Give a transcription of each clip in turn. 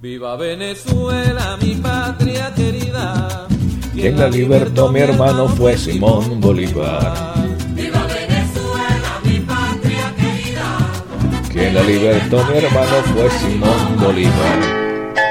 Viva Venezuela, mi patria querida. Quien la libertó, mi hermano, fue Simón Bolívar. Viva Venezuela, mi patria querida. Quien la libertó, mi hermano, fue Simón Bolívar.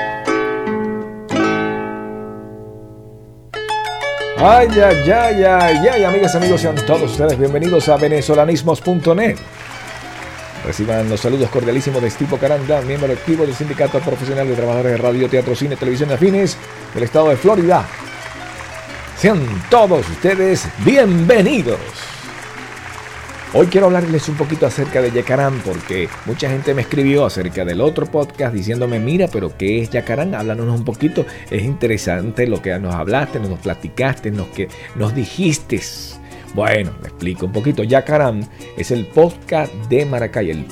Ay, amigas, amigos, sean todos ustedes bienvenidos a venezolanismos.net. Reciban los saludos cordialísimos de Stipo Caranda, miembro activo del Sindicato Profesional de Trabajadores de Radio, Teatro, Cine, Televisión y Afines del estado de Florida. Sean todos ustedes bienvenidos. Hoy quiero hablarles un poquito acerca de Yacarán, porque mucha gente me escribió acerca del otro podcast diciéndome, mira, pero ¿qué es Yacarán? Háblanos un poquito, es interesante lo que nos hablaste, nos platicaste, nos dijiste. Bueno, me explico un poquito. Yacarán es el podcast de Maracay,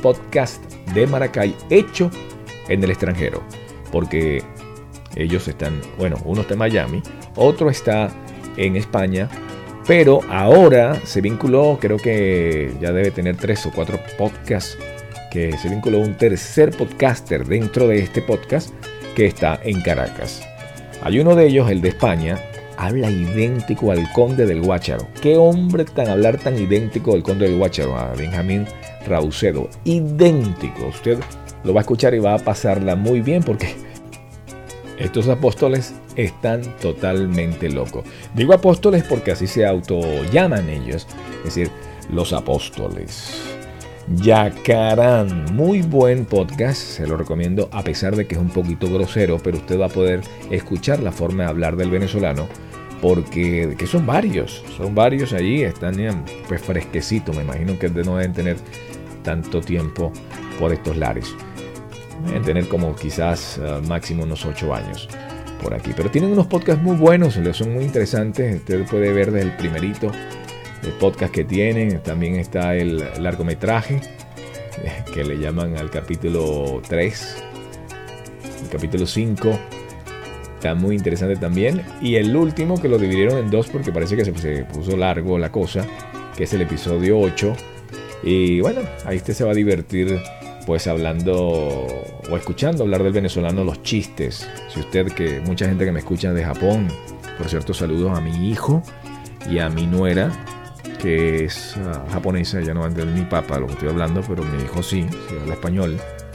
hecho en el extranjero, porque ellos están, bueno, uno está en Miami, otro está en España, pero ahora se vinculó, creo que ya debe tener 3 o 4 podcasts, que se vinculó un tercer podcaster dentro de este podcast que está en Caracas. Hay uno de ellos, el de España, habla idéntico al Conde del Guácharo. ¿Qué hombre hablar tan idéntico al Conde del Guácharo? A Benjamín Raucedo. Idéntico. Usted lo va a escuchar y va a pasarla muy bien porque estos apóstoles están totalmente locos. Digo apóstoles porque así se autollaman ellos. Es decir, los apóstoles. Yacarán, muy buen podcast, se lo recomiendo a pesar de que es un poquito grosero, pero usted va a poder escuchar la forma de hablar del venezolano porque que son varios allí, están pues fresquecitos, me imagino que no deben tener tanto tiempo por estos lares, deben tener como quizás máximo unos 8 años por aquí, pero tienen unos podcasts muy buenos, son muy interesantes, usted puede ver desde el primerito el podcast que tienen, también está el largometraje que le llaman al capítulo 3, el capítulo 5 está muy interesante también, y el último que lo dividieron en 2 porque parece que se puso largo la cosa, que es el episodio 8, y bueno, ahí usted se va a divertir pues hablando o escuchando hablar del venezolano, los chistes. Si usted, que mucha gente que me escucha de Japón, por cierto, saludos a mi hijo y a mi nuera, que es japonesa, ya no va a entender mi papá lo que estoy hablando, pero mi hijo sí habla español.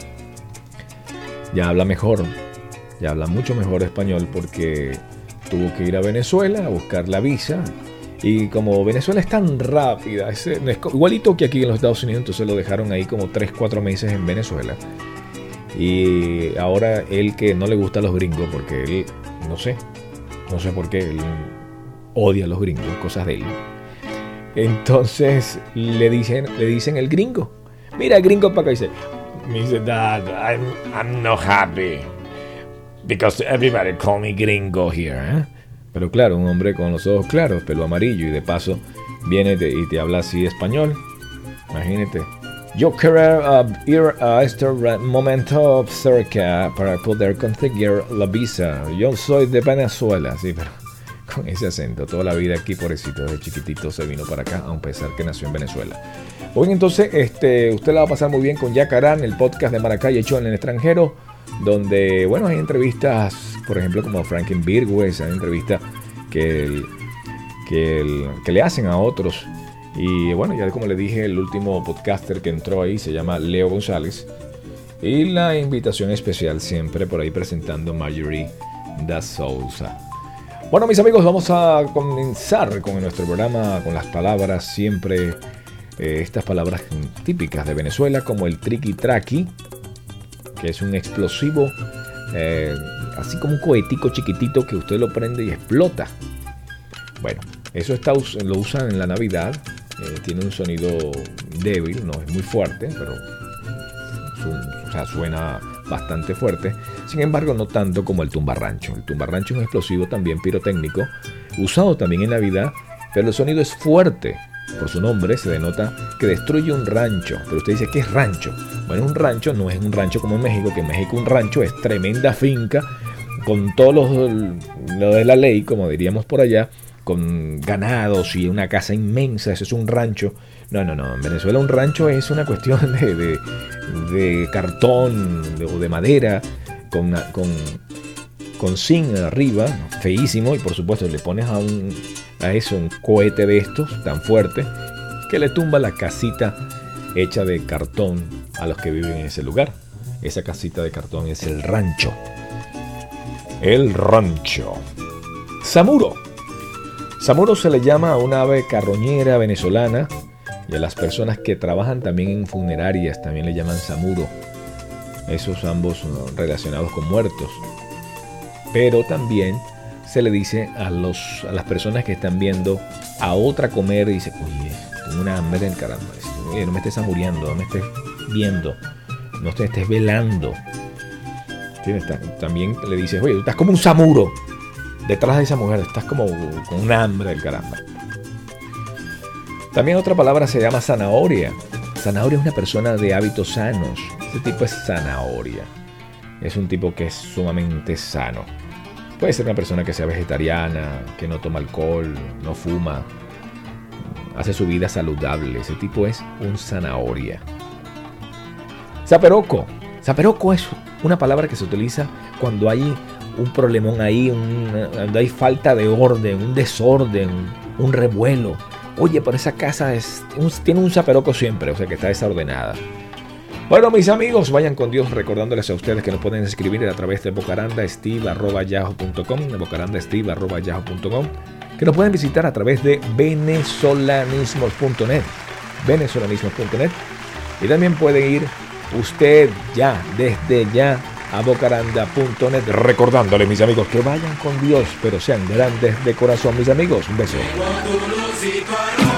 Ya habla mejor, ya habla mucho mejor español porque tuvo que ir a Venezuela a buscar la visa. Y como Venezuela es tan rápida, es igualito que aquí en los Estados Unidos, entonces lo dejaron ahí como 3-4 meses en Venezuela. Y ahora él, que no le gusta a los gringos, porque él, no sé por qué, él odia a los gringos, cosas de él. Entonces le dicen el gringo. Mira, el gringo para acá dice, Dad, I'm not happy because everybody call me gringo here. ¿Eh? Pero claro, un hombre con los ojos claros, pelo amarillo, y de paso viene y te habla así español. Imagínate. Yo quiero ir a este momento cerca para poder conseguir la visa. Yo soy de Venezuela, sí, pero con ese acento, toda la vida aquí, pobrecito, desde chiquitito se vino para acá, a pesar que nació en Venezuela. Bueno, entonces, usted la va a pasar muy bien con Yacarán, el podcast de Maracay hecho en el extranjero, donde, bueno, hay entrevistas, por ejemplo, como Franklin Virgües, hay entrevistas que le hacen a otros. Y bueno, ya como le dije, el último podcaster que entró ahí se llama Leo González. Y la invitación especial siempre por ahí presentando Marjorie da Souza. Bueno, mis amigos, vamos a comenzar con nuestro programa con las palabras siempre, estas palabras típicas de Venezuela, como el triqui-traqui, que es un explosivo, así como un cohetico chiquitito que usted lo prende y explota. Bueno, eso lo usan en la Navidad, tiene un sonido débil, no es muy fuerte, pero suena bastante fuerte. Sin embargo, no tanto como el tumbarrancho. El tumbarrancho es un explosivo también pirotécnico, usado también en Navidad, pero el sonido es fuerte. Por su nombre se denota que destruye un rancho. Pero usted dice, ¿qué es rancho? Bueno, un rancho no es un rancho como en México, que en México un rancho es tremenda finca, con todos lo de la ley, como diríamos por allá, con ganados y una casa inmensa. Eso es un rancho. No. En Venezuela un rancho es una cuestión de cartón o de madera, con zinc arriba, feísimo, y por supuesto le pones a eso un cohete de estos tan fuerte que le tumba la casita hecha de cartón a los que viven en ese lugar. Esa casita de cartón es el rancho. El rancho. Samuro. Samuro se le llama a una ave carroñera venezolana, y a las personas que trabajan también en funerarias también le llaman samuro. Esos ambos relacionados con muertos. Pero también se le dice a las personas que están viendo a otra comer y dice, oye, tengo una hambre del caramba. Oye, no me estés samureando, no me estés viendo, no te estés velando. También le dices, oye, tú estás como un samuro detrás de esa mujer, estás como con una hambre del caramba. También otra palabra se llama zanahoria. Zanahoria es una persona de hábitos sanos. Ese tipo es zanahoria. Es un tipo que es sumamente sano. Puede ser una persona que sea vegetariana, que no toma alcohol, no fuma, hace su vida saludable. Ese tipo es un zanahoria. Zaperoco. Zaperoco es una palabra que se utiliza cuando hay un problemón ahí, cuando hay falta de orden, un desorden, un revuelo. Oye, pero esa casa tiene un zaperoco siempre, o sea que está desordenada. Bueno, mis amigos, vayan con Dios, recordándoles a ustedes que nos pueden escribir a través de bocarandasteve@yahoo.com, bocarandasteve@yahoo.com, que nos pueden visitar a través de venezolanismos.net, y también puede ir usted desde ya, a bocaranda.net, recordándole, mis amigos, que vayan con Dios, pero sean grandes de corazón, mis amigos. Un beso.